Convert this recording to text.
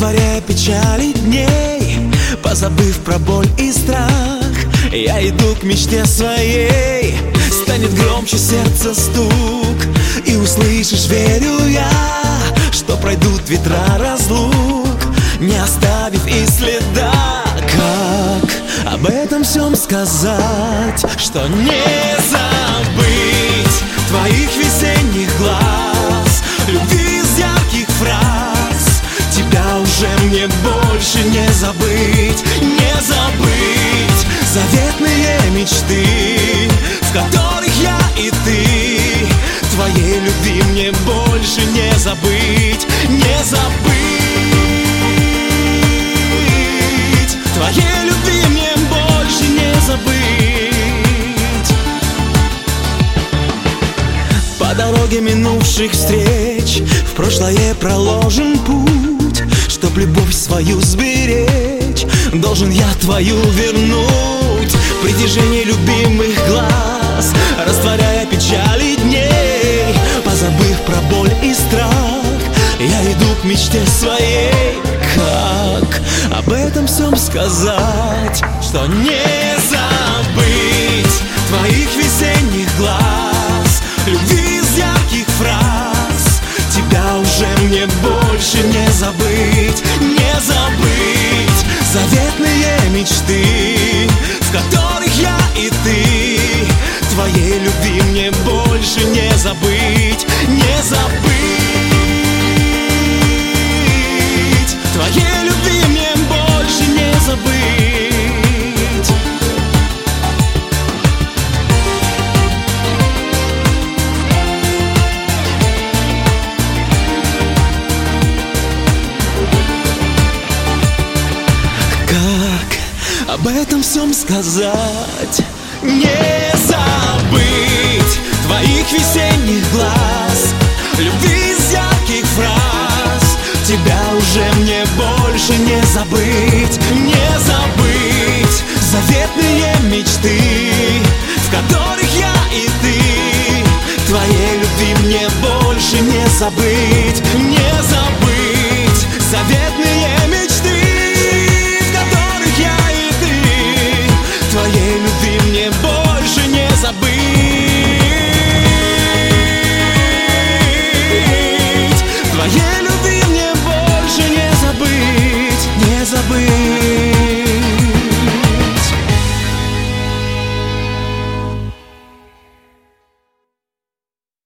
Растворяя печали дней, позабыв про боль и страх, я иду к мечте своей. Станет громче сердца стук, и услышишь, верю я, что пройдут ветра разлук, не оставив и следа. Как об этом всем сказать, что не забыть твоих весенних глаз, любви из ярких фраз. Тебя уже мне больше не забыть, не забыть заветные мечты, в которых я и ты. Твоей любви мне больше не забыть, не забыть. Твоей любви мне больше не забыть. По дороге минувших встреч в прошлое проложен путь. Чтоб любовь свою сберечь, должен я твою вернуть. Притяжение любимых глаз, растворяя печали дней, позабыв про боль и страх, я иду к мечте своей. Как об этом всем сказать, что не забыть твоих весенних глаз, любви из ярких фраз. Тебя уже мне больше не забыть, не забыть заветные мечты, в которых я и ты. Твоей любви мне больше не забыть, не забыть. Твоей любви мне больше не забыть. Как об этом всем сказать, не забыть твоих весенних глаз, любви из ярких фраз. Тебя уже мне больше не забыть, не забыть заветные мечты, в которых я и ты. Твоей любви мне больше не забыть,